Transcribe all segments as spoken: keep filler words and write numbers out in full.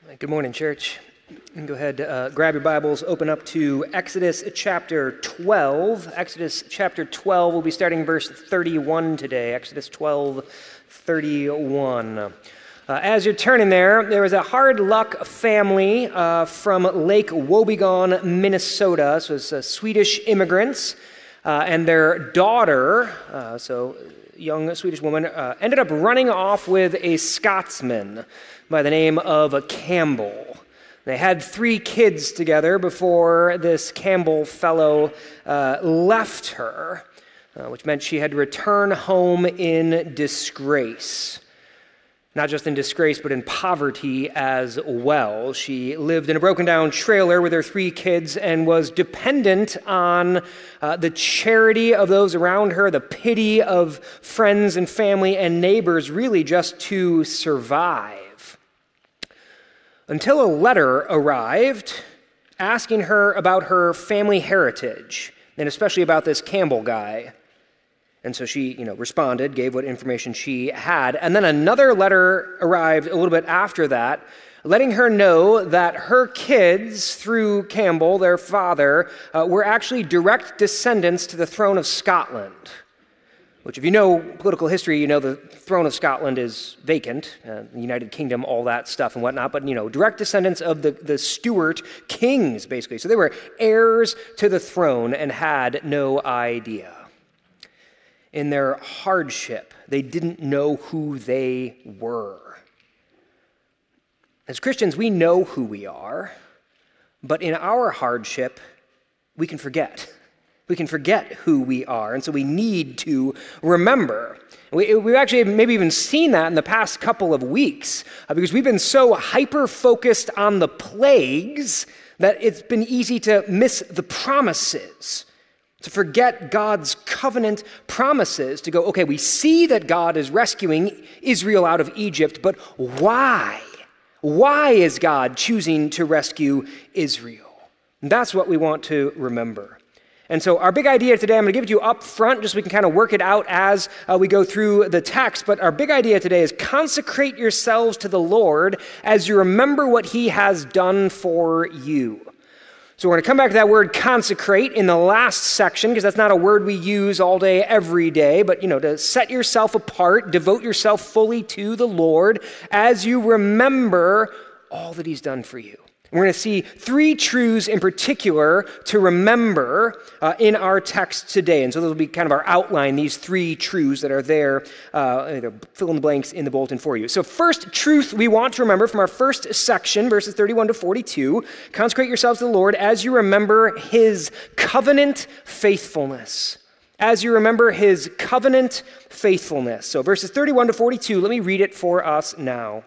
Good morning, church. You can go ahead, uh, grab your Bibles, open up to Exodus chapter twelve. Exodus chapter twelve, we'll be starting verse thirty-one today. Exodus twelve, thirty-one. Uh, as you're turning there, there was a hard luck family uh, from Lake Wobegon, Minnesota. So it's uh, Swedish immigrants, uh, and their daughter, uh, so young Swedish woman, uh, ended up running off with a Scotsman by the name of Campbell. They had three kids together before this Campbell fellow uh, left her, uh, which meant she had to return home in disgrace. Not just in disgrace, but in poverty as well. She lived in a broken-down trailer with her three kids and was dependent on uh, the charity of those around her, the pity of friends and family and neighbors, really just to survive. Until a letter arrived asking her about her family heritage, and especially about this Campbell guy. And so she, you know, responded, gave what information she had. And then another letter arrived a little bit after that, letting her know that her kids, through Campbell, their father, uh, were actually direct descendants to the throne of Scotland. Which, if you know political history, you know the throne of Scotland is vacant, uh, the United Kingdom, all that stuff and whatnot, but, you know, direct descendants of the, the Stuart kings, basically. So they were heirs to the throne and had no idea. In their hardship, they didn't know who they were. As Christians, we know who we are, but in our hardship, we can forget. We can forget who we are, and so we need to remember. We, we've actually maybe even seen that in the past couple of weeks, uh, because we've been so hyper-focused on the plagues that it's been easy to miss the promises, to forget God's covenant promises, to go, okay, we see that God is rescuing Israel out of Egypt, but why? Why is God choosing to rescue Israel? And that's what we want to remember. And so our big idea today, I'm going to give it to you up front just so we can kind of work it out as uh, we go through the text. But our big idea today is consecrate yourselves to the Lord as you remember what he has done for you. So we're going to come back to that word consecrate in the last section, because that's not a word we use all day, every day. But, you know, to set yourself apart, devote yourself fully to the Lord as you remember all that he's done for you. We're going to see three truths in particular to remember uh, in our text today. And so those will be kind of our outline, these three truths that are there, uh, fill in the blanks in the bulletin for you. So first truth we want to remember from our first section, verses thirty-one to forty-two, consecrate yourselves to the Lord as you remember his covenant faithfulness. As you remember his covenant faithfulness. So verses thirty-one to forty-two, let me read it for us now.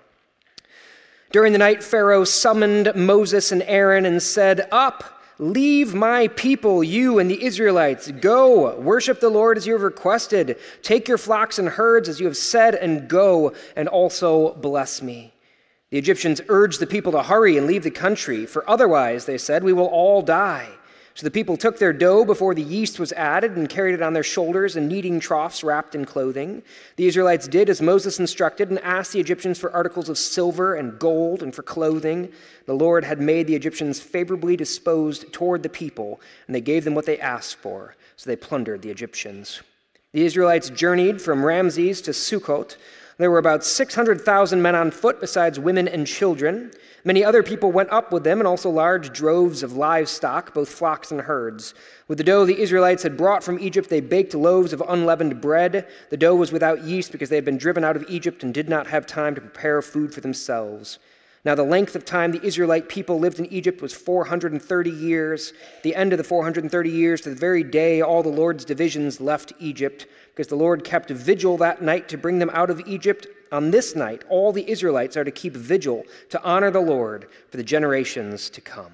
During the night, Pharaoh summoned Moses and Aaron and said, "Up, leave my people, you and the Israelites. Go, worship the Lord as you have requested. Take your flocks and herds as you have said, and go, and also bless me." The Egyptians urged the people to hurry and leave the country, for otherwise, they said, we will all die. So the people took their dough before the yeast was added and carried it on their shoulders in kneading troughs wrapped in clothing. The Israelites did as Moses instructed and asked the Egyptians for articles of silver and gold and for clothing. The Lord had made the Egyptians favorably disposed toward the people, and they gave them what they asked for, so they plundered the Egyptians. The Israelites journeyed from Ramses to Sukkot. There were about six hundred thousand men on foot, besides women and children. Many other people went up with them, and also large droves of livestock, both flocks and herds. With the dough the Israelites had brought from Egypt, they baked loaves of unleavened bread. The dough was without yeast because they had been driven out of Egypt and did not have time to prepare food for themselves. Now the length of time the Israelite people lived in Egypt was four hundred thirty years. At the end of the four hundred thirty years, to the very day, all the Lord's divisions left Egypt, because the Lord kept vigil that night to bring them out of Egypt. On this night, all the Israelites are to keep vigil to honor the Lord for the generations to come.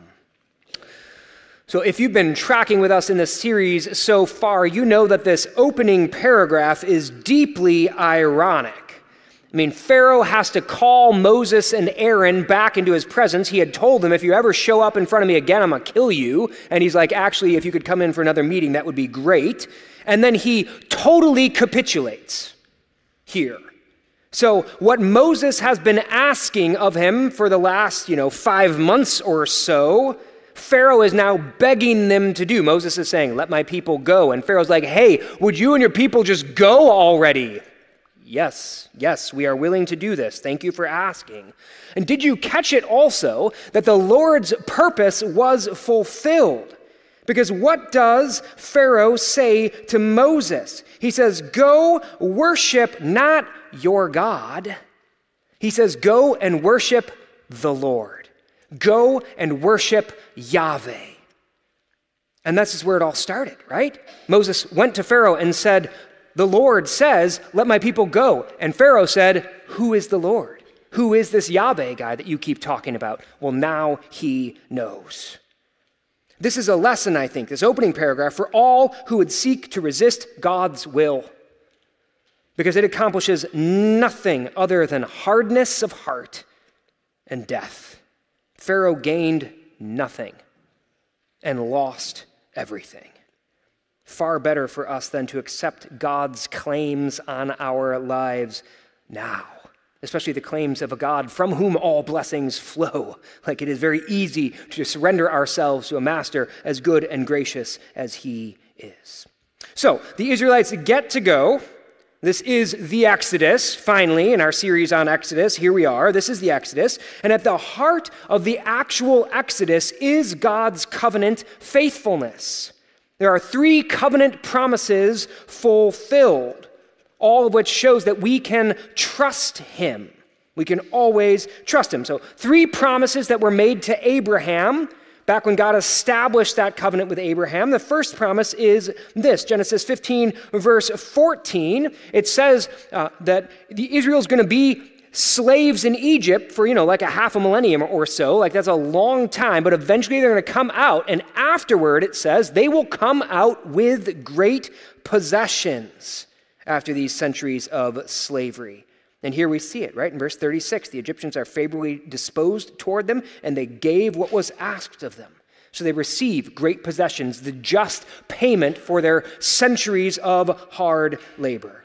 So if you've been tracking with us in this series so far, you know that this opening paragraph is deeply ironic. I mean, Pharaoh has to call Moses and Aaron back into his presence. He had told them, if you ever show up in front of me again, I'm going to kill you. And he's like, actually, if you could come in for another meeting, that would be great. And then he totally capitulates here, So what Moses has been asking of him for the last, you know, five months or so, Pharaoh is now begging them to do. Moses is saying, let my people go. And Pharaoh's like, hey, would you and your people just go already? Yes, yes, we are willing to do this. Thank you for asking. And did you catch it also that the Lord's purpose was fulfilled? Because what does Pharaoh say to Moses? He says, go worship not your God. He says, go and worship the Lord. Go and worship Yahweh. And this is where it all started, right? Moses went to Pharaoh and said, the Lord says, let my people go. And Pharaoh said, who is the Lord? Who is this Yahweh guy that you keep talking about? Well, now he knows. This is a lesson, I think, this opening paragraph, for all who would seek to resist God's will, because it accomplishes nothing other than hardness of heart and death. Pharaoh gained nothing and lost everything. Far better for us than to accept God's claims on our lives now, especially the claims of a God from whom all blessings flow. Like it is very easy to surrender ourselves to a master as good and gracious as he is. So the Israelites get to go. This is the Exodus, finally, in our series on Exodus. Here we are. This is the Exodus. And at the heart of the actual Exodus is God's covenant faithfulness. There are three covenant promises fulfilled, all of which shows that we can trust him. We can always trust him. So three promises that were made to Abraham back when God established that covenant with Abraham. The first promise is this, Genesis fifteen, verse fourteen. It says uh, that Israel is going to be slaves in Egypt for, you know, like a half a millennium or so. Like that's a long time, but eventually they're going to come out. And afterward, it says, they will come out with great possessions after these centuries of slavery. And here we see it, right? In verse thirty-six, the Egyptians are favorably disposed toward them, and they gave what was asked of them. So they receive great possessions, the just payment for their centuries of hard labor.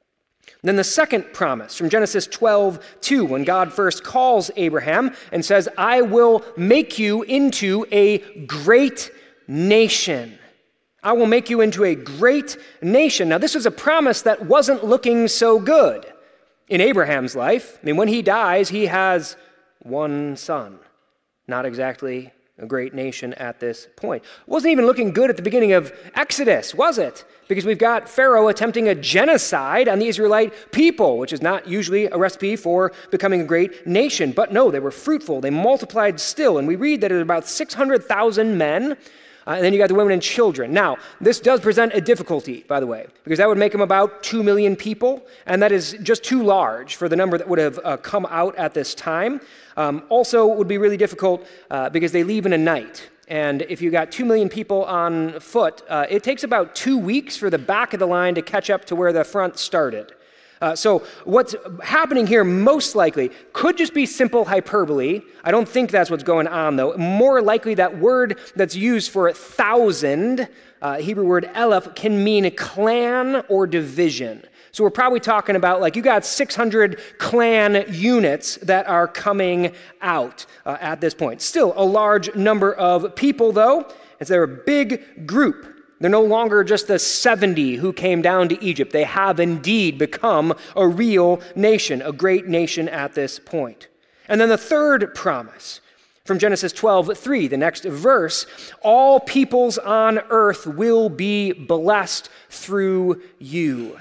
And then the second promise from Genesis twelve two, when God first calls Abraham and says, I will make you into a great nation. I will make you into a great nation. Now, this was a promise that wasn't looking so good in Abraham's life. I mean, when he dies, he has one son. Not exactly a great nation at this point. It wasn't even looking good at the beginning of Exodus, was it? Because we've got Pharaoh attempting a genocide on the Israelite people, which is not usually a recipe for becoming a great nation. But no, they were fruitful. They multiplied still. And we read that it was about six hundred thousand men. Uh, and then you got the women and children. Now, this does present a difficulty, by the way, because that would make them about two million people, and that is just too large for the number that would have uh, come out at this time. Um, also, it would be really difficult uh, because they leave in a night. And if you got two million people on foot, uh, it takes about two weeks for the back of the line to catch up to where the front started. Uh, so what's happening here most likely could just be simple hyperbole. I don't think that's what's going on, though. More likely that word that's used for thousand, uh, Hebrew word eleph, can mean a clan or division. So we're probably talking about like you got six hundred clan units that are coming out uh, at this point. Still a large number of people, though, as they're a big group. They're no longer just the seventy who came down to Egypt. They have indeed become a real nation, a great nation at this point. And then the third promise from Genesis twelve three, the next verse, all peoples on earth will be blessed through you.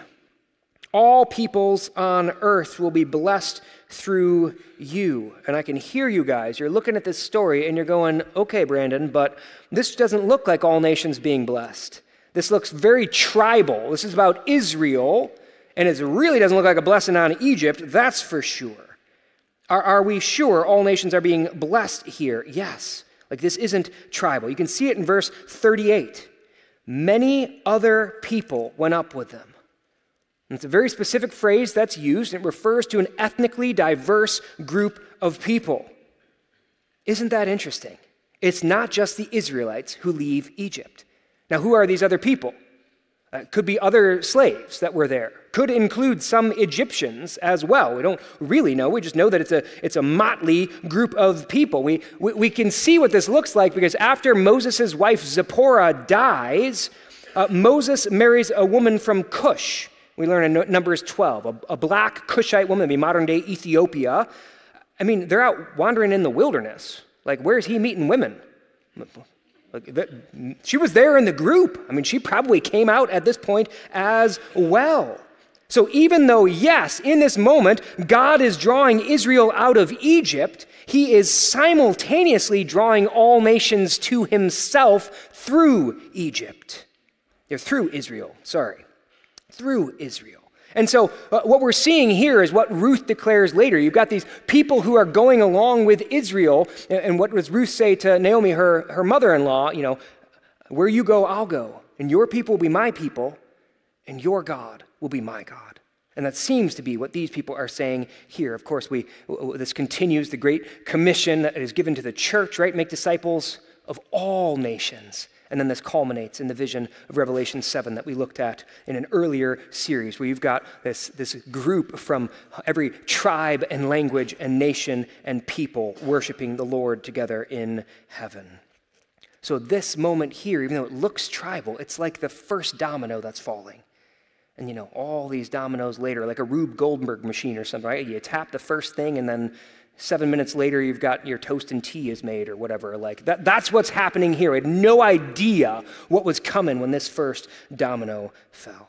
All peoples on earth will be blessed through you. And I can hear you guys. You're looking at this story and you're going, okay, Brandon, but this doesn't look like all nations being blessed. This looks very tribal. This is about Israel, and it really doesn't look like a blessing on Egypt, that's for sure. Are, are we sure all nations are being blessed here? Yes. Like this isn't tribal. You can see it in verse thirty-eight. Many other people went up with them. And it's a very specific phrase that's used, and it refers to an ethnically diverse group of people. Isn't that interesting? It's not just the Israelites who leave Egypt. Now, who are these other people? Uh, could be other slaves that were there. Could include some Egyptians as well. We don't really know. We just know that it's a, it's a motley group of people. We, we, we can see what this looks like because after Moses' wife Zipporah dies, uh, Moses marries a woman from Cush. We learn in Numbers twelve, a, a black Cushite woman, that'd be modern-day Ethiopia. I mean, they're out wandering in the wilderness. Like, where's he meeting women? She was there in the group. I mean, she probably came out at this point as well. So even though, yes, in this moment, God is drawing Israel out of Egypt, he is simultaneously drawing all nations to himself through Egypt. Or through Israel, sorry. Through Israel. And so uh, what we're seeing here is what Ruth declares later. You've got these people who are going along with Israel. And what does Ruth say to Naomi, her, her mother-in-law? You know, where you go, I'll go. And your people will be my people. And your God will be my God. And that seems to be what these people are saying here. Of course, we this continues the Great Commission that is given to the church, right? Make disciples of all nations. And then this culminates in the vision of Revelation seven that we looked at in an earlier series, where you've got this, this group from every tribe and language and nation and people worshiping the Lord together in heaven. So this moment here, even though it looks tribal, it's like the first domino that's falling. And you know, all these dominoes later, like a Rube Goldberg machine or something, right? You tap the first thing and then seven minutes later, you've got your toast and tea is made or whatever. Like that, that's what's happening here. I had no idea what was coming when this first domino fell.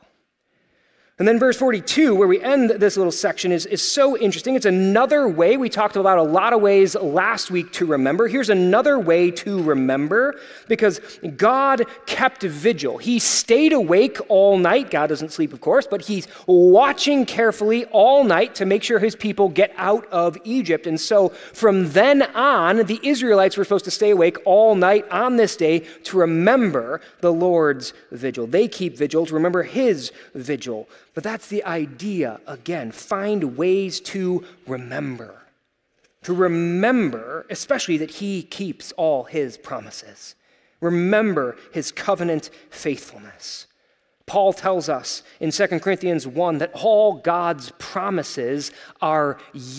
And then verse forty-two, where we end this little section, is, is so interesting. It's another way. We talked about a lot of ways last week to remember. Here's another way to remember, because God kept vigil. He stayed awake all night. God doesn't sleep, of course, but he's watching carefully all night to make sure his people get out of Egypt. And so from then on, the Israelites were supposed to stay awake all night on this day to remember the Lord's vigil. They keep vigil to remember his vigil. But that's the idea, again, find ways to remember. To remember, especially that he keeps all his promises. Remember his covenant faithfulness. Paul tells us in Second Corinthians one that all God's promises are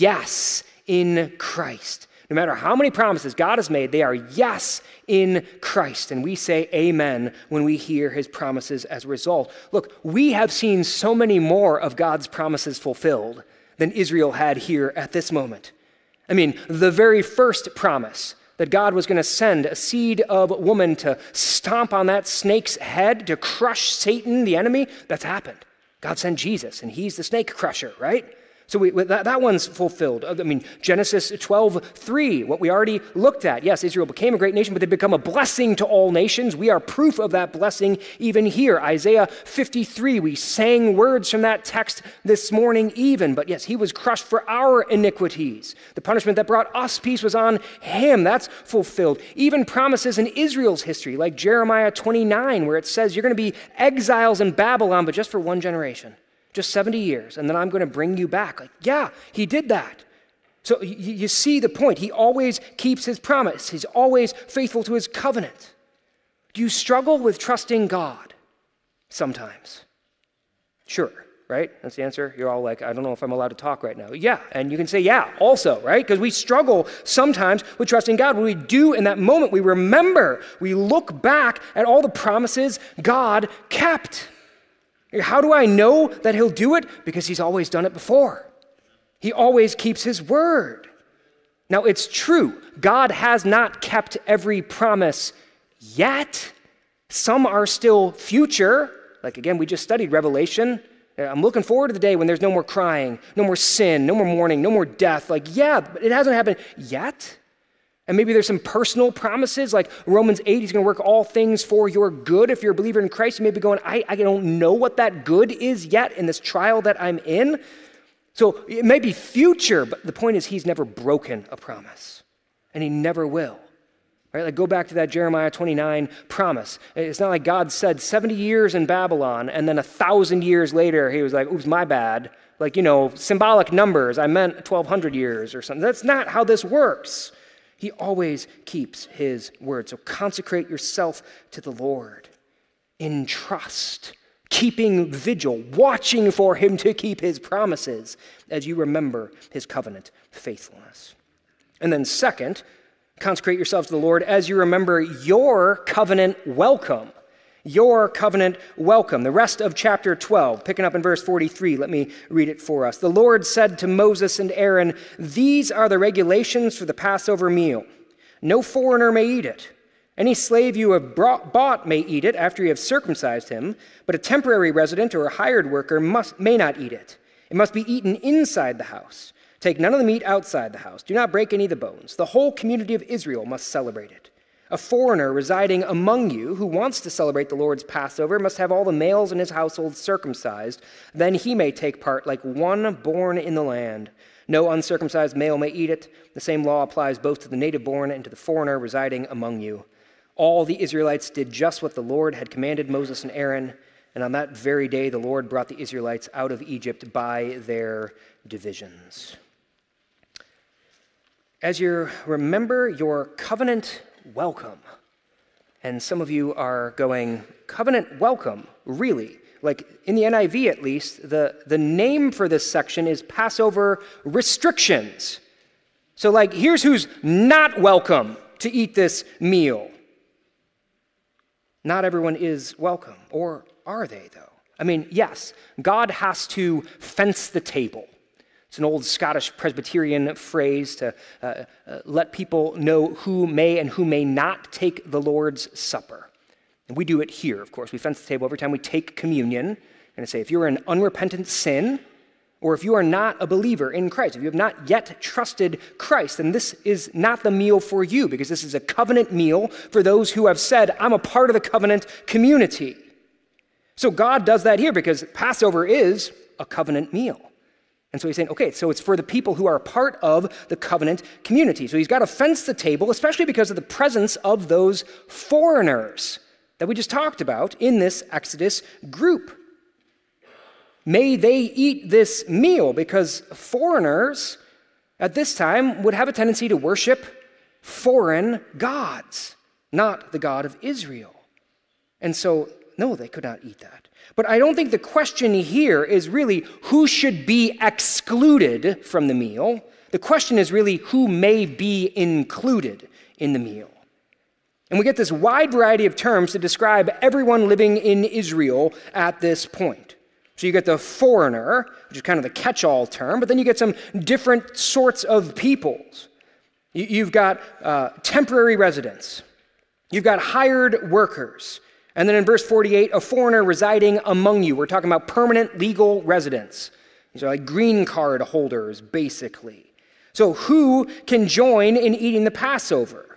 yes in Christ. No matter how many promises God has made, they are yes in Christ. And we say amen when we hear his promises as a result. Look, we have seen so many more of God's promises fulfilled than Israel had here at this moment. I mean, the very first promise that God was going to send a seed of woman to stomp on that snake's head, to crush Satan, the enemy, that's happened. God sent Jesus, and he's the snake crusher, right? So we, that, that one's fulfilled. I mean, Genesis twelve three, what we already looked at. Yes, Israel became a great nation, but they become a blessing to all nations. We are proof of that blessing even here. Isaiah fifty-three, we sang words from that text this morning even. But yes, he was crushed for our iniquities. The punishment that brought us peace was on him. That's fulfilled. Even promises in Israel's history, like Jeremiah twenty-nine, where it says you're going to be exiles in Babylon, but just for one generation. Just seventy years, and then I'm going to bring you back. Like, yeah, he did that. So you, you see the point. He always keeps his promise. He's always faithful to his covenant. Do you struggle with trusting God? Sometimes. Sure, right? That's the answer. You're all like, I don't know if I'm allowed to talk right now. Yeah, and you can say yeah also, right? Because we struggle sometimes with trusting God. What we do in that moment, we remember, we look back at all the promises God kept. How do I know that he'll do it? Because he's always done it before. He always keeps his word. Now, it's true. God has not kept every promise yet. Some are still future. Like, again, we just studied Revelation. I'm looking forward to the day when there's no more crying, no more sin, no more mourning, no more death. Like, yeah, but it hasn't happened yet. And maybe there's some personal promises, like Romans eight, he's going to work all things for your good. If you're a believer in Christ, you may be going, I, I don't know what that good is yet in this trial that I'm in. So it may be future, but the point is he's never broken a promise, and he never will. Right? Like go back to that Jeremiah twenty-nine promise. It's not like God said seventy years in Babylon, and then a thousand years later, he was like, oops, my bad. Like, you know, symbolic numbers. I meant twelve hundred years or something. That's not how this works. He always keeps his word. So consecrate yourself to the Lord in trust. keeping vigil, watching for him to keep his promises as you remember his covenant faithfulness. And then second, consecrate yourselves to the Lord as you remember your covenant welcome. Your covenant welcome. The rest of chapter twelve, picking up in verse forty-three, let me read it for us. The Lord said to Moses and Aaron, "These are the regulations for the Passover meal. No foreigner may eat it. Any slave you have brought, bought may eat it after you have circumcised him, but a temporary resident or a hired worker must, may not eat it. It must be eaten inside the house. Take none of the meat outside the house. Do not break any of the bones. The whole community of Israel must celebrate it. A foreigner residing among you who wants to celebrate the Lord's Passover must have all the males in his household circumcised. Then he may take part like one born in the land. No uncircumcised male may eat it. The same law applies both to the native born and to the foreigner residing among you." All the Israelites did just what the Lord had commanded Moses and Aaron, and on that very day the Lord brought the Israelites out of Egypt by their divisions. As you remember your covenant welcome, and some of you are going, covenant welcome, really? Like in the N I V at least, the, the name for this section is Passover restrictions. So like, here's who's not welcome to eat this meal. Not everyone is welcome, or are they, though? I mean, yes, God has to fence the table. It's an old Scottish Presbyterian phrase to uh, uh, let people know who may and who may not take the Lord's Supper. And we do it here, of course. We fence the table every time we take communion, and say, if you're in unrepentant sin, or if you are not a believer in Christ, if you have not yet trusted Christ, then this is not the meal for you, because this is a covenant meal for those who have said, I'm a part of the covenant community. So God does that here because Passover is a covenant meal. And so he's saying, okay, so it's for the people who are a part of the covenant community. So he's got to fence the table, especially because of the presence of those foreigners that we just talked about in this Exodus group. May they eat this meal, because foreigners at this time would have a tendency to worship foreign gods, not the God of Israel. And so, no, they could not eat that. But I don't think the question here is really who should be excluded from the meal. The question is really who may be included in the meal. And we get this wide variety of terms to describe everyone living in Israel at this point. So you get the foreigner, which is kind of the catch-all term, but then you get some different sorts of peoples. You've got uh, temporary residents. You've got hired workers. And then in verse forty-eight, a foreigner residing among you. We're talking about permanent legal residents. These are like green card holders, basically. So who can join in eating the Passover?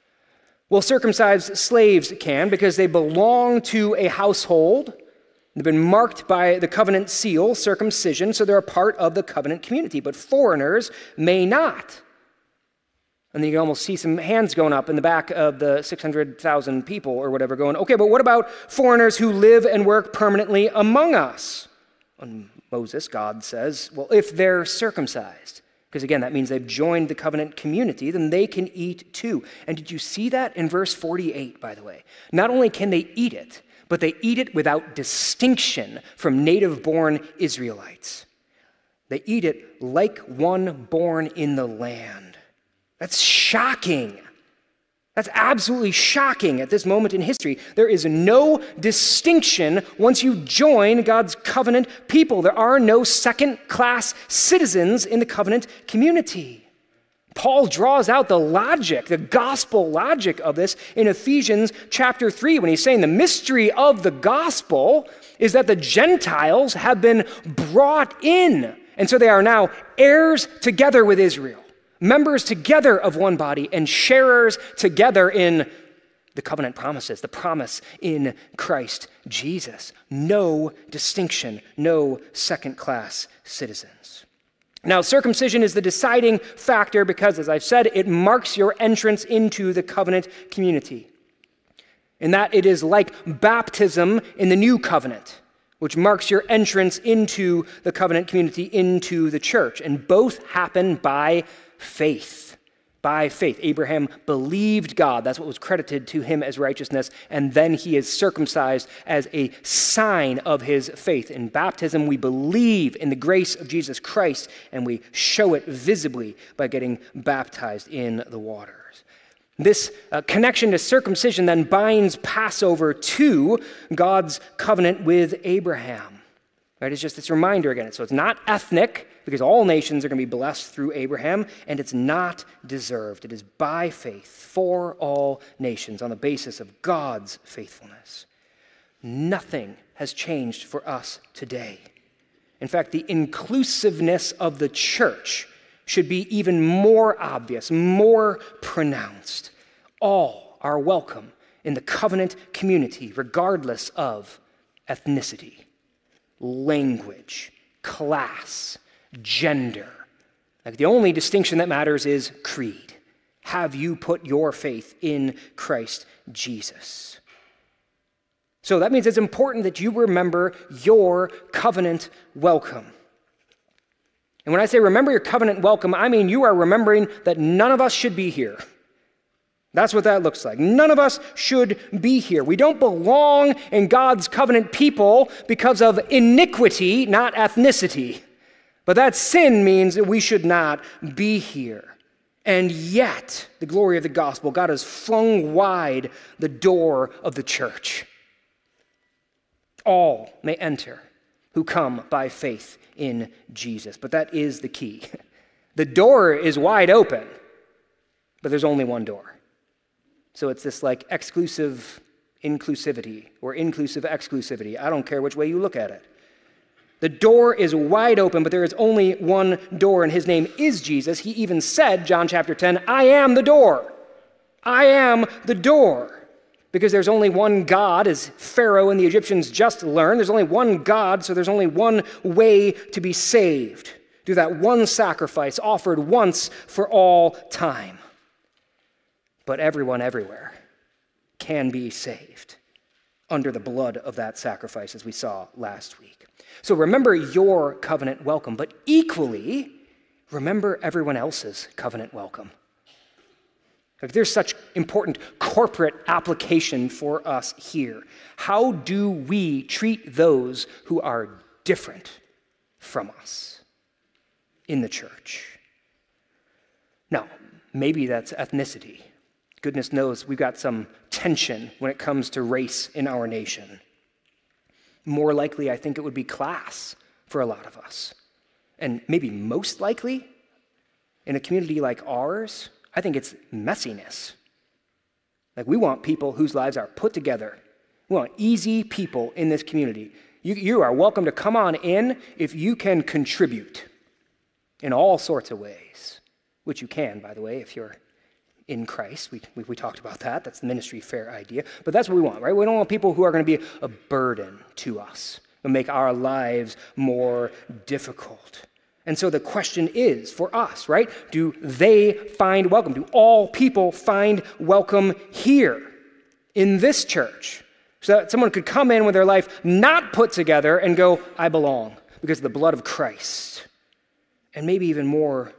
Well, circumcised slaves can, because they belong to a household. They've been marked by the covenant seal, circumcision, so they're a part of the covenant community. But foreigners may not. And then you can almost see some hands going up in the back of the six hundred thousand people or whatever going, okay, but what about foreigners who live and work permanently among us? And Moses, God says, well, if they're circumcised, because again, that means they've joined the covenant community, then they can eat too. And did you see that in verse forty-eight, by the way? Not only can they eat it, but they eat it without distinction from native-born Israelites. They eat it like one born in the land. That's shocking. That's absolutely shocking at this moment in history. There is no distinction once you join God's covenant people. There are no second-class citizens in the covenant community. Paul draws out the logic, the gospel logic of this in Ephesians chapter three when he's saying the mystery of the gospel is that the Gentiles have been brought in. And so they are now heirs together with Israel, members together of one body, and sharers together in the covenant promises, the promise in Christ Jesus. No distinction, no second-class citizens. Now, circumcision is the deciding factor because, as I've said, it marks your entrance into the covenant community. In that it is like baptism in the new covenant, which marks your entrance into the covenant community, into the church. And both happen by faith. By faith, Abraham believed God. That's what was credited to him as righteousness. And then he is circumcised as a sign of his faith. In baptism, we believe in the grace of Jesus Christ, and we show it visibly by getting baptized in the waters. This uh, connection to circumcision then binds Passover to God's covenant with Abraham. Right? It's just this reminder again. So it's not ethnic, because all nations are going to be blessed through Abraham, and it's not deserved. It is by faith for all nations on the basis of God's faithfulness. Nothing has changed for us today. In fact, the inclusiveness of the church should be even more obvious, more pronounced. All are welcome in the covenant community, regardless of ethnicity, language, class, gender. Like the only distinction that matters is creed. Have you put your faith in Christ Jesus? So that means it's important that you remember your covenant welcome. And when I say remember your covenant welcome, I mean you are remembering that none of us should be here. That's what that looks like. None of us should be here. We don't belong in God's covenant people because of iniquity, not ethnicity. But that sin means that we should not be here. And yet, the glory of the gospel, God has flung wide the door of the church. All may enter who come by faith in Jesus. But that is the key. The door is wide open, but there's only one door. So it's this like exclusive inclusivity or inclusive exclusivity. I don't care which way you look at it. The door is wide open, but there is only one door, and his name is Jesus. He even said, John chapter ten, I am the door. I am the door. Because there's only one God, as Pharaoh and the Egyptians just learned. There's only one God, so there's only one way to be saved. Through that one sacrifice offered once for all time. But everyone everywhere can be saved under the blood of that sacrifice, as we saw last week. So remember your covenant welcome, but equally, remember everyone else's covenant welcome. Like there's such important corporate application for us here. How do we treat those who are different from us in the church? Now, maybe that's ethnicity. Goodness knows we've got some tension when it comes to race in our nation. More likely, I think it would be class for a lot of us. And maybe most likely, in a community like ours, I think it's messiness. Like we want people whose lives are put together. We want easy people in this community. You, you are welcome to come on in if you can contribute in all sorts of ways, which you can, by the way, if you're in Christ. We, we, we talked about that. That's the ministry fair idea. But that's what we want, right? We don't want people who are going to be a burden to us and make our lives more difficult. And so the question is for us, right? Do they find welcome? Do all people find welcome here in this church? So that someone could come in with their life not put together and go, I belong because of the blood of Christ. And maybe even more,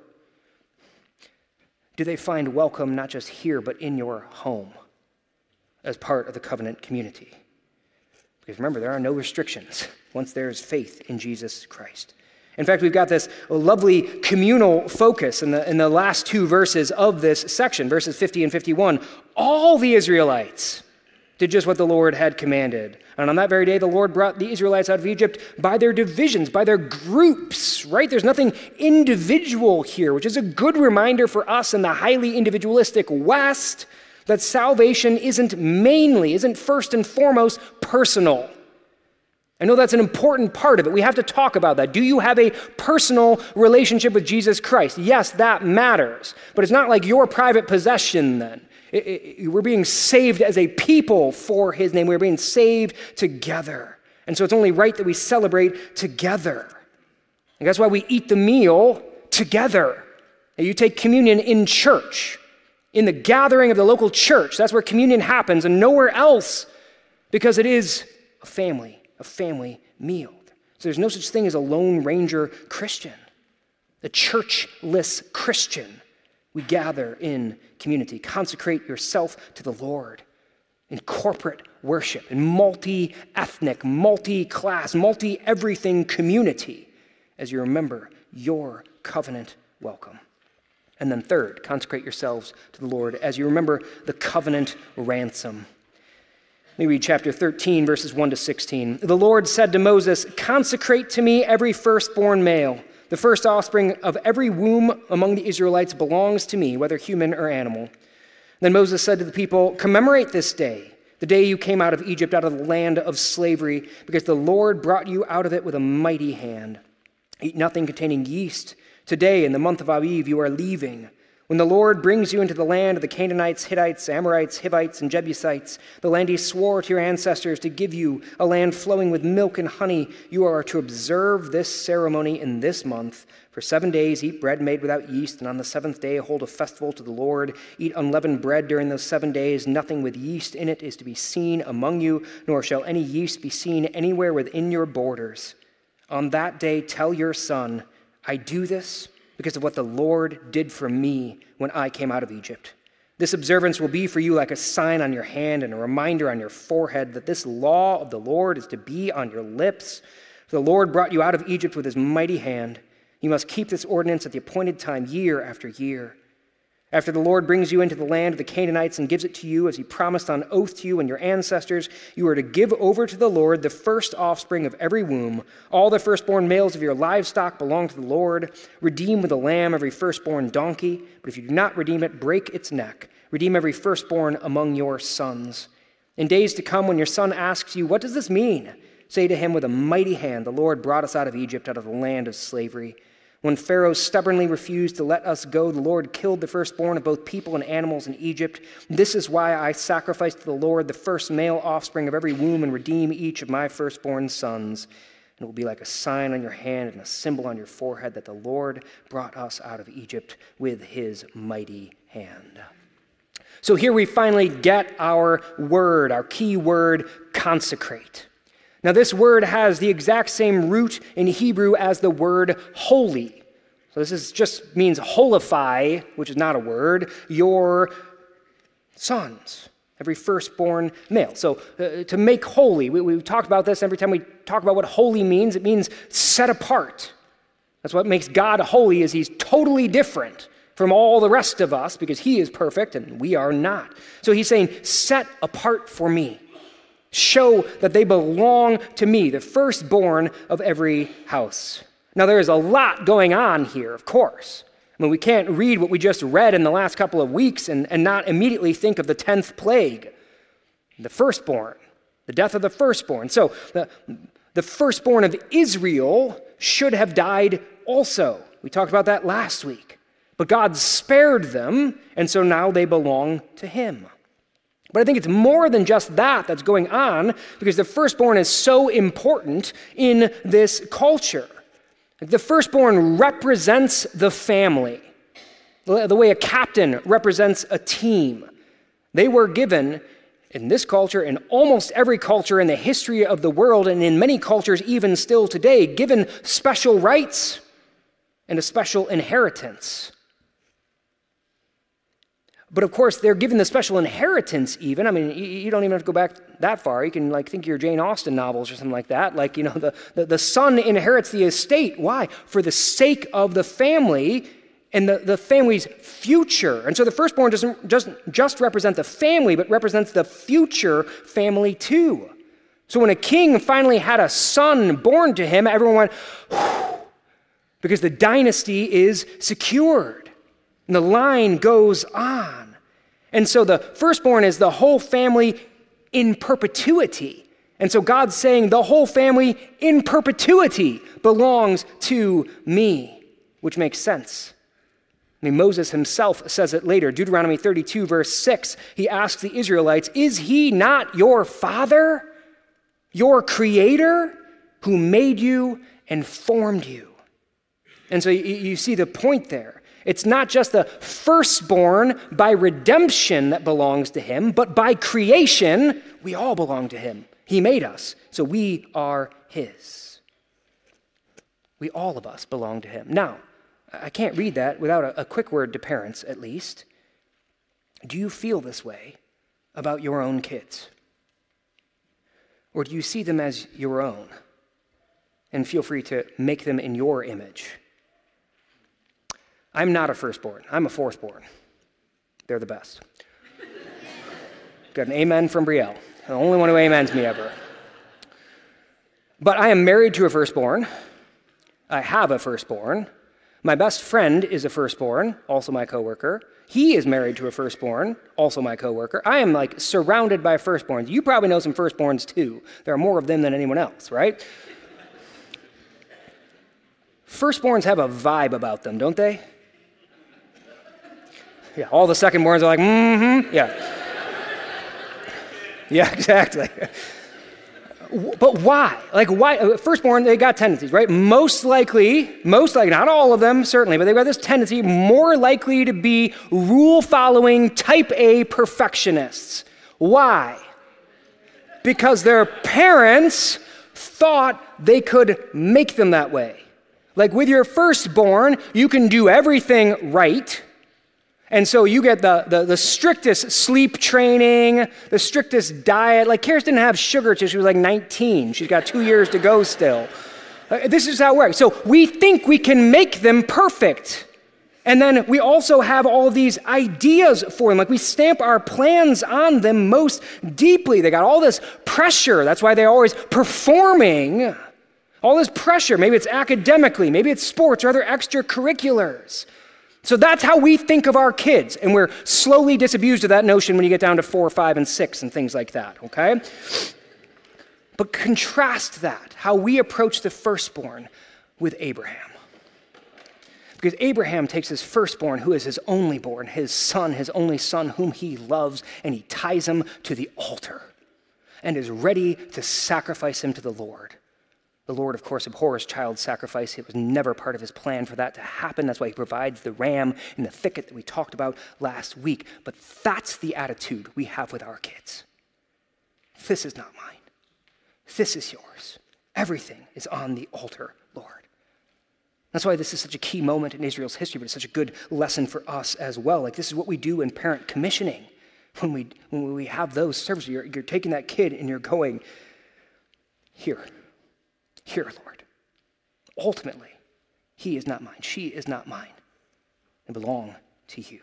do they find welcome not just here, but in your home as part of the covenant community? Because remember, there are no restrictions once there is faith in Jesus Christ. In fact, we've got this lovely communal focus in the, in the last two verses of this section, verses fifty and fifty-one. All the Israelites did just what the Lord had commanded. And on that very day, the Lord brought the Israelites out of Egypt by their divisions, by their groups, right? There's nothing individual here, which is a good reminder for us in the highly individualistic West that salvation isn't mainly, isn't first and foremost personal. I know that's an important part of it. We have to talk about that. Do you have a personal relationship with Jesus Christ? Yes, that matters. But it's not like your private possession then. It, it, we're being saved as a people for his name. We're being saved together. And so it's only right that we celebrate together. And that's why we eat the meal together. And you take communion in church, in the gathering of the local church. That's where communion happens and nowhere else, because it is a family. A family meal. So there's no such thing as a Lone Ranger Christian. The churchless Christian we gather in community. Consecrate yourself to the Lord in corporate worship, in multi-ethnic, multi-class, multi-everything community as you remember your covenant welcome. And then third, consecrate yourselves to the Lord as you remember the covenant ransom. Let me read chapter thirteen, verses one to sixteen. The Lord said to Moses, "Consecrate to me every firstborn male. The first offspring of every womb among the Israelites belongs to me, whether human or animal." Then Moses said to the people, "Commemorate this day, the day you came out of Egypt, out of the land of slavery, because the Lord brought you out of it with a mighty hand. Eat nothing containing yeast. Today, in the month of Aviv, you are leaving. When the Lord brings you into the land of the Canaanites, Hittites, Amorites, Hivites, and Jebusites, the land he swore to your ancestors to give you, a land flowing with milk and honey, you are to observe this ceremony in this month. For seven days eat bread made without yeast, and on the seventh day hold a festival to the Lord. Eat unleavened bread during those seven days. Nothing with yeast in it is to be seen among you, nor shall any yeast be seen anywhere within your borders. On that day tell your son, I do this because of what the Lord did for me when I came out of Egypt. This observance will be for you like a sign on your hand and a reminder on your forehead that this law of the Lord is to be on your lips. For the Lord brought you out of Egypt with his mighty hand. You must keep this ordinance at the appointed time, year after year. After the Lord brings you into the land of the Canaanites and gives it to you as he promised on oath to you and your ancestors, you are to give over to the Lord the first offspring of every womb. All the firstborn males of your livestock belong to the Lord. Redeem with a lamb every firstborn donkey, but if you do not redeem it, break its neck. Redeem every firstborn among your sons. In days to come, when your son asks you, what does this mean? Say to him, with a mighty hand, the Lord brought us out of Egypt, out of the land of slavery. When Pharaoh stubbornly refused to let us go, the Lord killed the firstborn of both people and animals in Egypt. This is why I sacrifice to the Lord the first male offspring of every womb and redeem each of my firstborn sons. And it will be like a sign on your hand and a symbol on your forehead that the Lord brought us out of Egypt with his mighty hand." So here we finally get our word, our key word, consecrate. Now, this word has the exact same root in Hebrew as the word holy. So this is just means holify, which is not a word, your sons, every firstborn male. So uh, to make holy, we, we talked about this every time we talk about what holy means. It means set apart. That's what makes God holy, is he's totally different from all the rest of us because he is perfect and we are not. So he's saying, set apart for me. Show that they belong to me, the firstborn of every house. Now, there is a lot going on here, of course. I mean, we can't read what we just read in the last couple of weeks and, and not immediately think of the tenth plague, the firstborn, the death of the firstborn. So the, the firstborn of Israel should have died also. We talked about that last week. But God spared them, and so now they belong to him. But I think it's more than just that that's going on, because the firstborn is so important in this culture. The firstborn represents the family, the way a captain represents a team. They were given, in this culture, in almost every culture in the history of the world, and in many cultures even still today, given special rights and a special inheritance. But of course, they're given the special inheritance even. I mean, you, you don't even have to go back that far. You can like think of your Jane Austen novels or something like that. Like, you know, the, the, the son inherits the estate. Why? For the sake of the family and the, the family's future. And so the firstborn doesn't just, just represent the family, but represents the future family too. So when a king finally had a son born to him, everyone went, whew, because the dynasty is secured. And the line goes on. And so the firstborn is the whole family in perpetuity. And so God's saying the whole family in perpetuity belongs to me, which makes sense. I mean, Moses himself says it later. Deuteronomy thirty-two, verse six, he asks the Israelites, is he not your father, your creator, who made you and formed you? And so you, you see the point there. It's not just the firstborn by redemption that belongs to him, but by creation, we all belong to him. He made us, so we are his. We, all of us, belong to him. Now, I can't read that without a, a quick word to parents, at least. Do you feel this way about your own kids? Or do you see them as your own? And feel free to make them in your image. I'm not a firstborn. I'm a fourthborn. They're the best. Got an amen from Brielle. The only one who amens me ever. But I am married to a firstborn. I have a firstborn. My best friend is a firstborn, also my coworker. He is married to a firstborn, also my coworker. I am like surrounded by firstborns. You probably know some firstborns too. There are more of them than anyone else, right? Firstborns have a vibe about them, don't they? Yeah, all the secondborns are like, mm-hmm, yeah. Yeah, exactly. But why? Like, why? Firstborn, they got tendencies, right? Most likely, most likely, not all of them, certainly, but they've got this tendency, more likely to be rule-following, type A perfectionists. Why? Because their parents thought they could make them that way. Like with your firstborn, you can do everything right. And so you get the, the, the strictest sleep training, the strictest diet. Like Kirsten didn't have sugar till she was like nineteen. She's got two years to go still. Uh, this is how it works. So we think we can make them perfect. And then we also have all of these ideas for them. Like we stamp our plans on them most deeply. They got all this pressure. That's why they're always performing. All this pressure. Maybe it's academically. Maybe it's sports or other extracurriculars. So that's how we think of our kids, and we're slowly disabused of that notion when you get down to four, five, and six and things like that, okay? But contrast that, how we approach the firstborn, with Abraham. Because Abraham takes his firstborn, who is his only born, his son, his only son, whom he loves, and he ties him to the altar and is ready to sacrifice him to the Lord. The Lord, of course, abhors child sacrifice. It was never part of his plan for that to happen. That's why he provides the ram in the thicket that we talked about last week. But that's the attitude we have with our kids. This is not mine. This is yours. Everything is on the altar, Lord. That's why this is such a key moment in Israel's history, but it's such a good lesson for us as well. Like this is what we do in parent commissioning. When we, when we have those services, you're, you're taking that kid and you're going, here. Here, Lord, ultimately, he is not mine. She is not mine. They belong to you.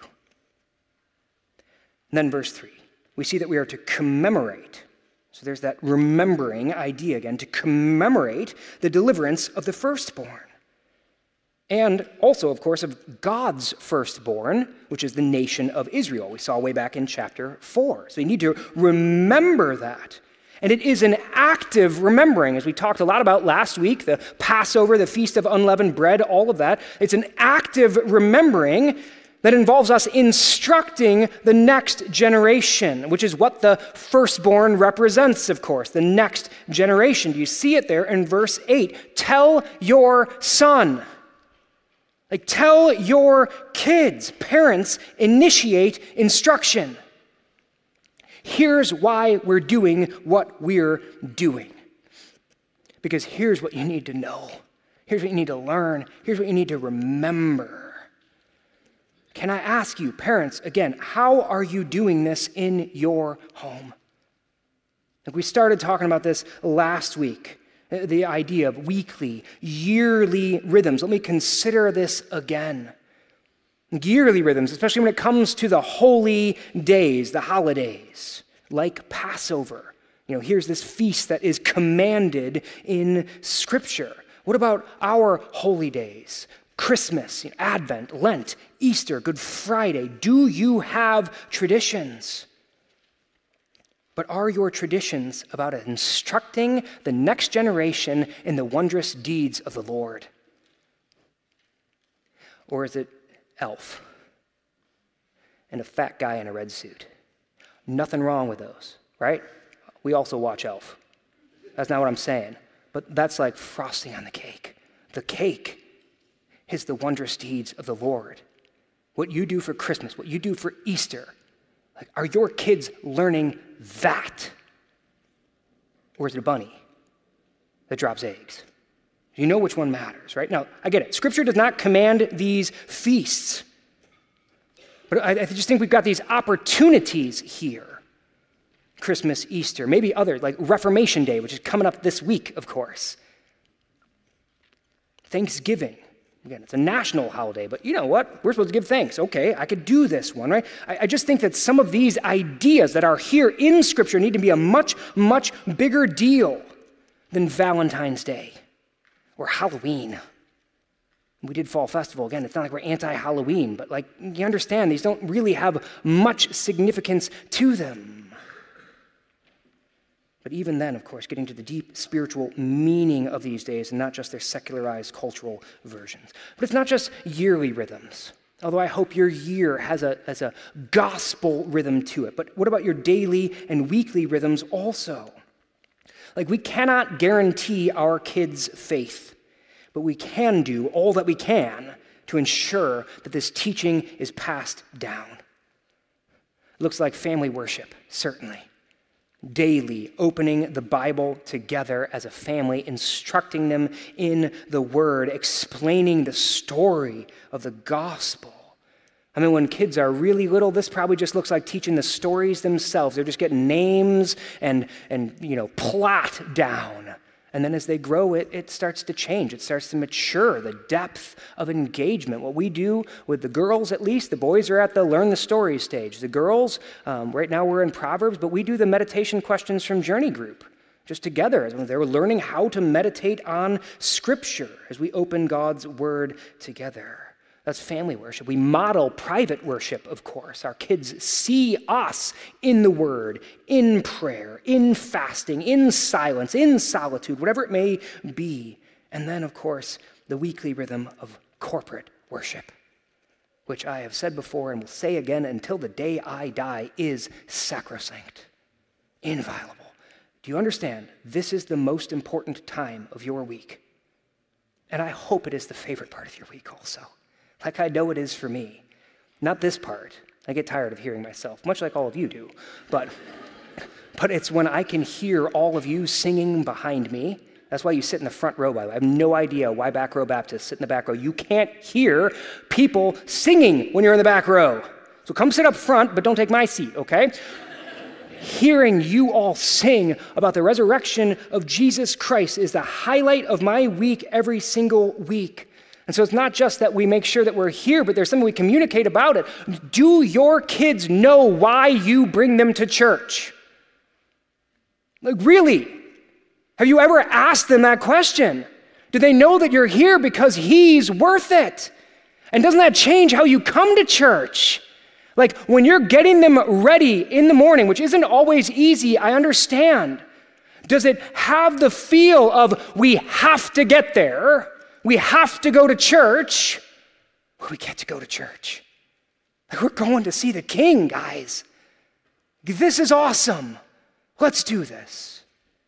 And then verse three, we see that we are to commemorate. So there's that remembering idea again, to commemorate the deliverance of the firstborn. And also, of course, of God's firstborn, which is the nation of Israel. We saw way back in chapter four. So you need to remember that. And it is an active remembering, as we talked a lot about last week, the Passover, the Feast of Unleavened Bread, all of that. It's an active remembering that involves us instructing the next generation, which is what the firstborn represents, of course, the next generation. Do you see it there in verse eight? Tell your son. Like, tell your kids. Parents initiate instruction. Here's why we're doing what we're doing. Because here's what you need to know. Here's what you need to learn. Here's what you need to remember. Can I ask you, parents, again, how are you doing this in your home? Like we started talking about this last week, the idea of weekly, yearly rhythms. Let me consider this again. Yearly rhythms, especially when it comes to the holy days, the holidays, like Passover. You know, here's this feast that is commanded in Scripture. What about our holy days? Christmas, you know, Advent, Lent, Easter, Good Friday. Do you have traditions? But are your traditions about instructing the next generation in the wondrous deeds of the Lord? Or is it Elf and a fat guy in a red suit? Nothing wrong with those, right? We also watch Elf. That's not what I'm saying. But that's like frosting on the cake. The cake is the wondrous deeds of the Lord. What you do for Christmas, what you do for Easter. Like, are your kids learning that? Or is it a bunny that drops eggs? You know which one matters, right? Now, I get it. Scripture does not command these feasts. But I, I just think we've got these opportunities here. Christmas, Easter, maybe other, like Reformation Day, which is coming up this week, of course. Thanksgiving. Again, it's a national holiday, but you know what? We're supposed to give thanks. Okay, I could do this one, right? I, I just think that some of these ideas that are here in Scripture need to be a much, much bigger deal than Valentine's Day or Halloween. We did Fall Festival. Again, it's not like we're anti-Halloween, but like, you understand, these don't really have much significance to them. But even then, of course, getting to the deep spiritual meaning of these days and not just their secularized cultural versions. But it's not just yearly rhythms, although I hope your year has a, has a gospel rhythm to it. But what about your daily and weekly rhythms also? Like, we cannot guarantee our kids' faith, but we can do all that we can to ensure that this teaching is passed down. Looks like family worship, certainly. Daily opening the Bible together as a family, instructing them in the Word, explaining the story of the gospel. I mean, when kids are really little, this probably just looks like teaching the stories themselves. They're just getting names and, and you know, plot down. And then as they grow, it, it starts to change. It starts to mature, the depth of engagement. What we do with the girls, at least, the boys are at the learn the story stage. The girls, um, right now we're in Proverbs, but we do the meditation questions from Journey Group, just together. They were learning how to meditate on Scripture as we open God's Word together. That's family worship. We model private worship, of course. Our kids see us in the Word, in prayer, in fasting, in silence, in solitude, whatever it may be. And then, of course, the weekly rhythm of corporate worship, which I have said before and will say again until the day I die, is sacrosanct, inviolable. Do you understand? This is the most important time of your week. And I hope it is the favorite part of your week also. Like I know it is for me. Not this part. I get tired of hearing myself, much like all of you do. But, but it's when I can hear all of you singing behind me. That's why you sit in the front row, by the way. I have no idea why back row Baptists sit in the back row. You can't hear people singing when you're in the back row. So come sit up front, but don't take my seat, okay? Hearing you all sing about the resurrection of Jesus Christ is the highlight of my week every single week. And so it's not just that we make sure that we're here, but there's something we communicate about it. Do your kids know why you bring them to church? Like, really? Have you ever asked them that question? Do they know that you're here because he's worth it? And doesn't that change how you come to church? Like, when you're getting them ready in the morning, which isn't always easy, I understand. Does it have the feel of we have to get there? We have to go to church. We get to go to church. Like, we're going to see the King, guys. This is awesome. Let's do this.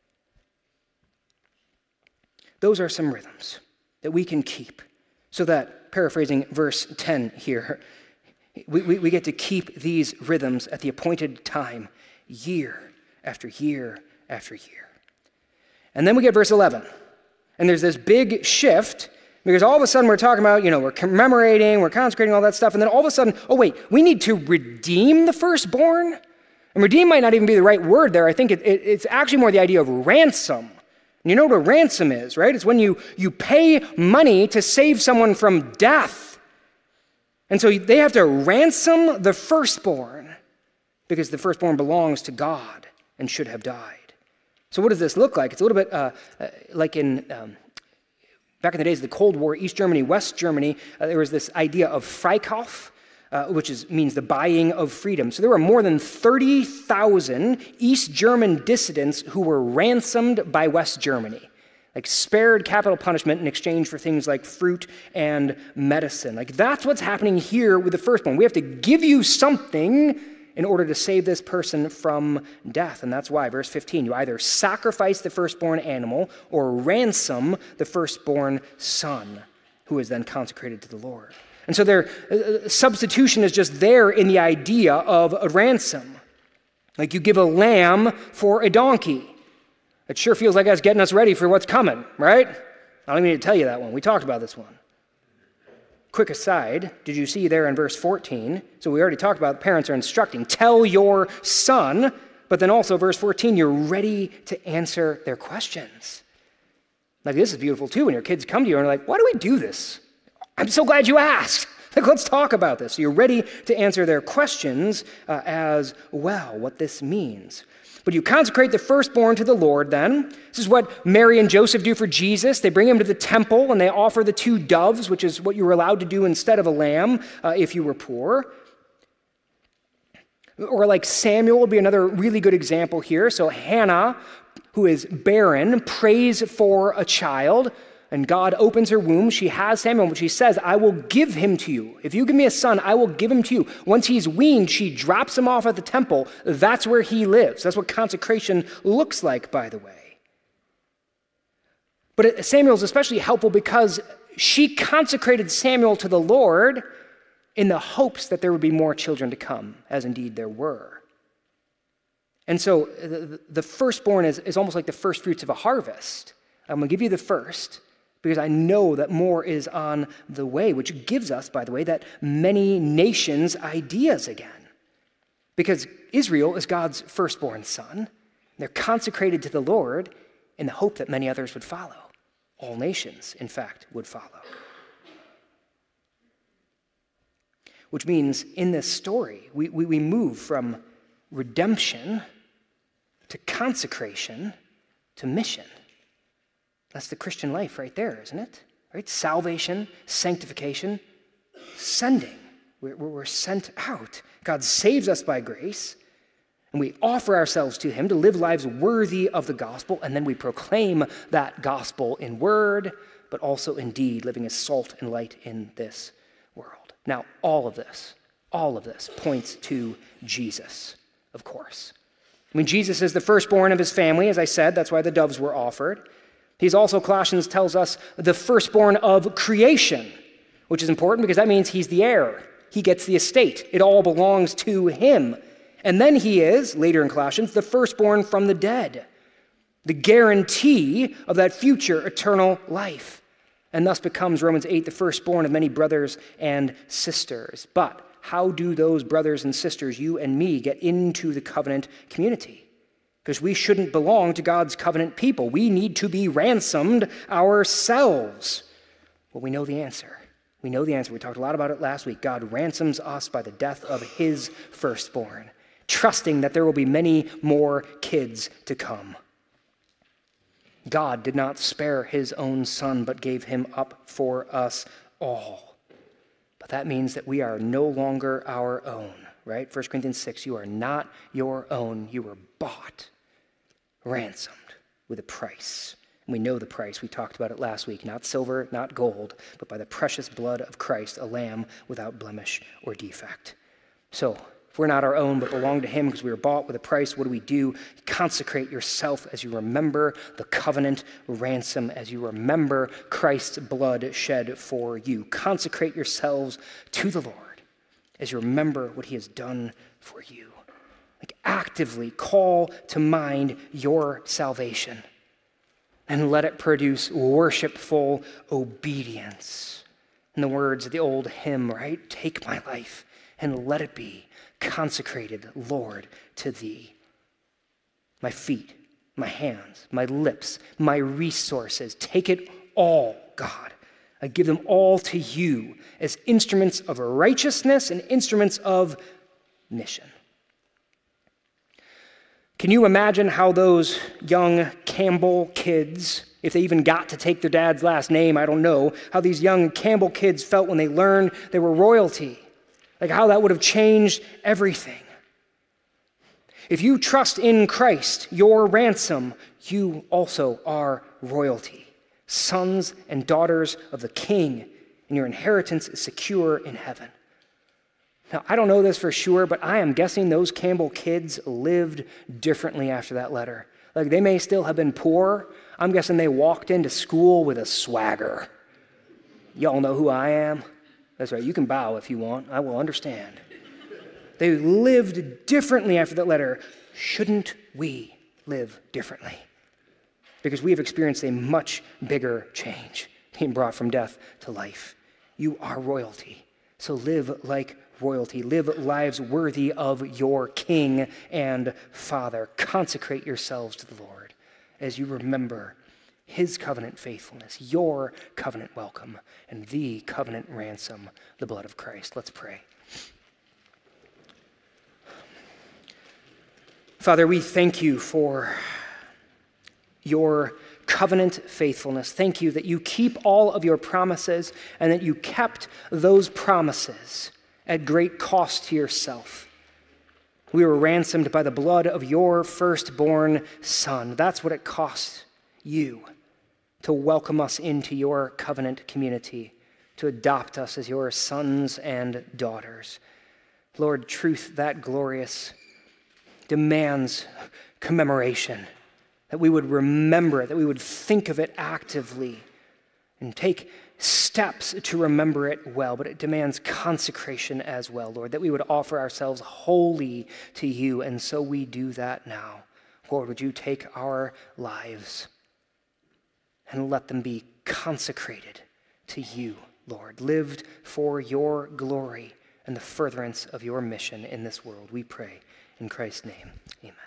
Those are some rhythms that we can keep so that, paraphrasing verse ten here, we, we, we get to keep these rhythms at the appointed time, year after year after year. And then we get verse eleven. And there's this big shift because all of a sudden we're talking about, you know, we're commemorating, we're consecrating, all that stuff. And then all of a sudden, oh, wait, we need to redeem the firstborn? And redeem might not even be the right word there. I think it, it, it's actually more the idea of ransom. And you know what a ransom is, right? It's when you, you pay money to save someone from death. And so they have to ransom the firstborn because the firstborn belongs to God and should have died. So what does this look like? It's a little bit uh, uh, like in, um, back in the days of the Cold War, East Germany, West Germany, uh, there was this idea of Freikauf, uh, which is, means the buying of freedom. So there were more than thirty thousand East German dissidents who were ransomed by West Germany, like spared capital punishment in exchange for things like fruit and medicine. Like, that's what's happening here with the firstborn. We have to give you something in order to save this person from death. And that's why, verse fifteen, you either sacrifice the firstborn animal or ransom the firstborn son, who is then consecrated to the Lord. And so their uh, substitution is just there in the idea of a ransom. Like, you give a lamb for a donkey. It sure feels like that's getting us ready for what's coming, right? I don't even need to tell you that one. We talked about this one. Quick aside, did you see there in verse fourteen? So we already talked about parents are instructing, tell your son, but then also verse fourteen, you're ready to answer their questions. Like this is beautiful too, when your kids come to you and are like, why do we do this? I'm so glad you asked. Like, let's talk about this. So you're ready to answer their questions uh, as well, what this means. But you consecrate the firstborn to the Lord then. This is what Mary and Joseph do for Jesus. They bring him to the temple and they offer the two doves, which is what you were allowed to do instead of a lamb uh, if you were poor. Or like Samuel would be another really good example here. So Hannah, who is barren, prays for a child. And God opens her womb. She has Samuel, but she says, I will give him to you. If you give me a son, I will give him to you. Once he's weaned, she drops him off at the temple. That's where he lives. That's what consecration looks like, by the way. But Samuel is especially helpful because she consecrated Samuel to the Lord in the hopes that there would be more children to come, as indeed there were. And so the, the firstborn is, is almost like the first fruits of a harvest. I'm going to give you the first, because I know that more is on the way, which gives us, by the way, that many nations ideas again. Because Israel is God's firstborn son. They're consecrated to the Lord in the hope that many others would follow. All nations, in fact, would follow. Which means in this story, we, we, we move from redemption to consecration to mission. That's the Christian life right there, isn't it? Right? Salvation, sanctification, sending. We're, we're sent out. God saves us by grace, and we offer ourselves to him to live lives worthy of the gospel, and then we proclaim that gospel in word, but also in deed, living as salt and light in this world. Now, all of this, all of this points to Jesus, of course. I mean, Jesus is the firstborn of his family, as I said. That's why the doves were offered. He's also, Colossians tells us, the firstborn of creation, which is important because that means he's the heir. He gets the estate. It all belongs to him. And then he is, later in Colossians, the firstborn from the dead, the guarantee of that future eternal life, and thus becomes, Romans eight, the firstborn of many brothers and sisters. But how do those brothers and sisters, you and me, get into the covenant community? Because we shouldn't belong to God's covenant people. We need to be ransomed ourselves. Well, we know the answer. We know the answer. We talked a lot about it last week. God ransoms us by the death of his firstborn, trusting that there will be many more kids to come. God did not spare his own son, but gave him up for us all. But that means that we are no longer our own, right? First Corinthians six, you are not your own. You were bought, ransomed with a price. And we know the price. We talked about it last week. Not silver, not gold, but by the precious blood of Christ, a lamb without blemish or defect. So, if we're not our own, but belong to him because we were bought with a price, what do we do? Consecrate yourself as you remember the covenant ransom, as you remember Christ's blood shed for you. Consecrate yourselves to the Lord as you remember what he has done for you. Like actively call to mind your salvation and let it produce worshipful obedience. In the words of the old hymn, right? Take my life and let it be consecrated, Lord, to thee. My feet, my hands, my lips, my resources, take it all, God. I give them all to you as instruments of righteousness and instruments of mission. Can you imagine how those young Campbell kids, if they even got to take their dad's last name, I don't know, how these young Campbell kids felt when they learned they were royalty? Like how that would have changed everything. If you trust in Christ, your ransom, you also are royalty, sons and daughters of the King, and your inheritance is secure in heaven. Now, I don't know this for sure, but I am guessing those Campbell kids lived differently after that letter. Like they may still have been poor. I'm guessing they walked into school with a swagger. Y'all know who I am? That's right, you can bow if you want. I will understand. They lived differently after that letter. Shouldn't we live differently? because we have experienced a much bigger change, being brought from death to life. You are royalty, so live like royalty. Live lives worthy of your King and Father. Consecrate yourselves to the Lord as you remember his covenant faithfulness, your covenant welcome, and the covenant ransom, the blood of Christ. Let's pray. Father, we thank you for your covenant faithfulness. Thank you that you keep all of your promises and that you kept those promises at great cost to yourself. We were ransomed by the blood of your firstborn Son. That's what it cost you to welcome us into your covenant community, to adopt us as your sons and daughters. Lord, truth that glorious demands commemoration, that we would remember it, that we would think of it actively and take steps to remember it well, but it demands consecration as well, Lord, that we would offer ourselves wholly to you, and so we do that now. Lord, would you take our lives and let them be consecrated to you, Lord, lived for your glory and the furtherance of your mission in this world. We pray in Christ's name, amen.